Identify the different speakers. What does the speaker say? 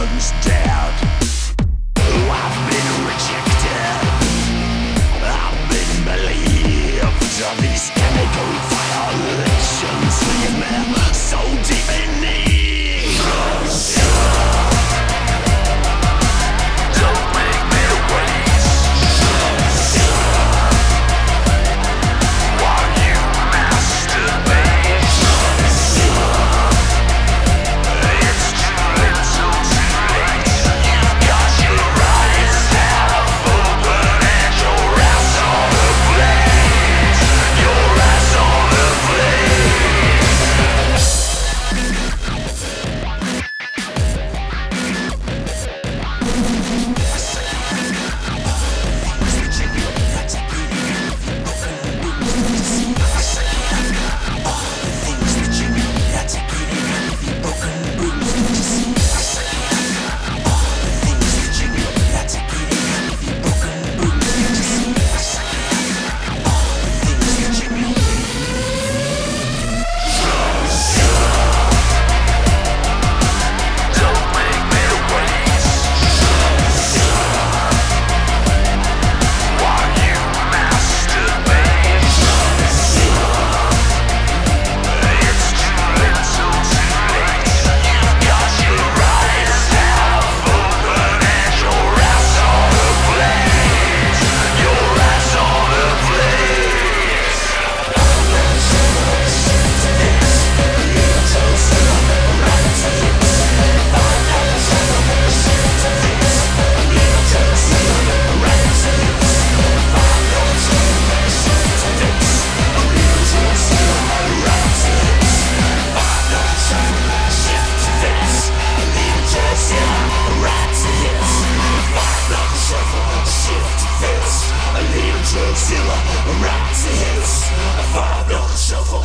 Speaker 1: one's dead. I've been rejected, I've been believed. These chemical violations leave me so deep in need. Don't make me wait while you masturbate. It's too little, too late. You've got your eyes half open and your ass on the plate. Your ass on the plate. Don't make me wait while you masturbate. It's too little, too late. You've got your eyes half open and your ass on the plate. Your ass on the plate. Shift this, a little Drugzilla, right to hits. I find on the shuffle.